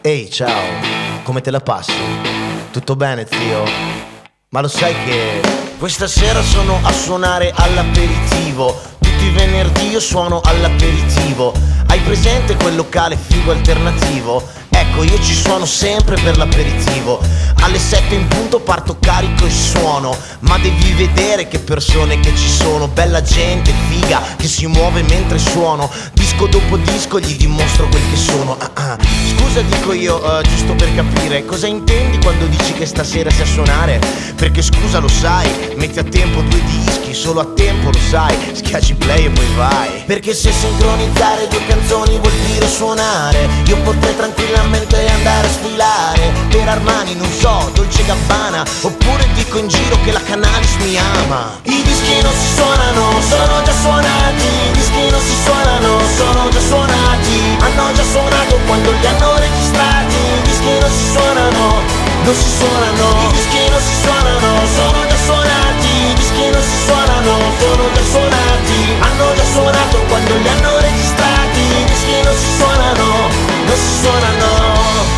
Ehi, ciao, come te la passi? Tutto bene, zio? Ma lo sai che questa sera sono a suonare all'aperitivo. Tutti i venerdì io suono all'aperitivo. Hai presente quel locale figo alternativo? Ecco, io ci suono sempre per l'aperitivo. Alle 7 in punto parto carico e suono. Ma devi vedere che persone che ci sono. Bella gente, figa, che si muove mentre suono. Disco dopo disco gli dimostro quel che sono. Scusa, dico io, giusto per capire, cosa intendi quando dici che stasera sei a suonare? Perché scusa, lo sai, metti a tempo 2 dischi, solo a tempo, lo sai. Schiacci play e poi vai. Perché se sincronizzare 2 canzoni vuol dire suonare, io potrei tranquillamente andare a sfilare per Armani, non so, Dolce Gabbana. Oppure dico in giro che la Canalis mi ama. I dischi non si suonano, sono già suonati. I dischi non si suonano, sono già suonati. Hanno già suonato quando li hanno registrati. I dischi non si suonano, non si suonano. I dischi non si suonano, sono già suonati. I dischi non si suonano, sono già suonati. Hanno già suonato quando li hanno registrati. I dischi non si suonano, non si suonano.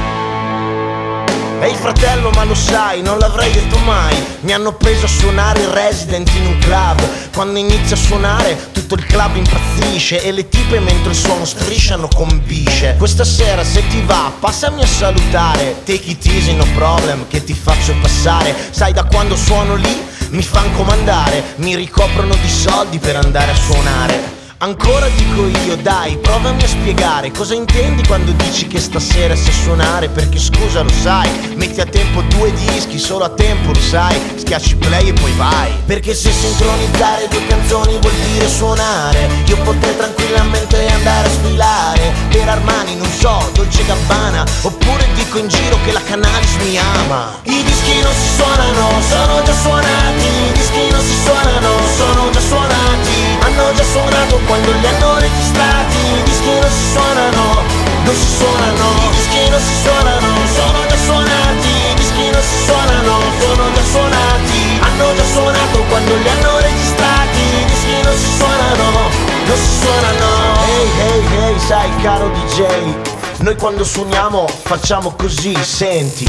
Ehi fratello, ma lo sai, non l'avrei detto mai. Mi hanno preso a suonare il resident in un club. Quando inizia a suonare tutto il club impazzisce e le tipe mentre il suono strisciano con bisce. Questa sera se ti va passami a salutare. Take it easy, no problem, che ti faccio passare. Sai, da quando suono lì mi fan comandare. Mi ricoprono di soldi per andare a suonare. Ancora dico io, dai, provami a spiegare cosa intendi quando dici che stasera sai suonare. Perché scusa, lo sai, metti a tempo 2 dischi, solo a tempo, lo sai. Schiacci play e poi vai. Perché se sincronizzare 2 canzoni vuol dire suonare, io potrei tranquillamente andare a sfilare per Armani, non so, Dolce Gabbana. Oppure dico in giro che la Canalis mi ama. I dischi non si suonano, sono già suonati. I dischi non si suonano, sono già suonati. Hanno già suonato quando li hanno registrati. I dischi non si suonano, non si suonano. I dischi non si suonano, sono già suonati. I dischi non si suonano, sono già suonati. Hanno già suonato quando li hanno registrati. I dischi non si suonano, non si suonano. Hey, hey, hey, sai caro DJ, noi quando suoniamo facciamo così, senti.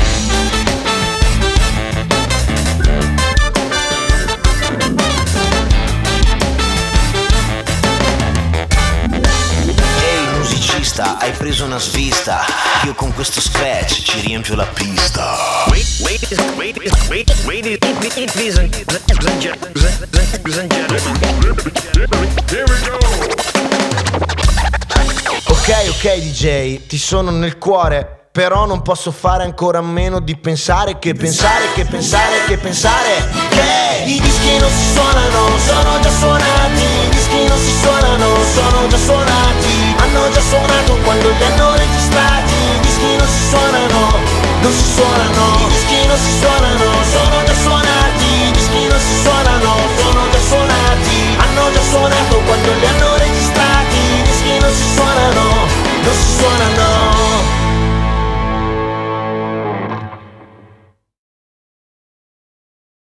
Hai preso una svista, io con questo scratch ci riempio la pista. Ok DJ, ti sono nel cuore, però non posso fare ancora a meno di pensare che i dischi non si suonano, sono già suonati. I dischi non si suonano, sono già suonati. Hanno già suonato quando li hanno registrati. I dischi non si suonano, non si suonano. I dischi non si suonano, sono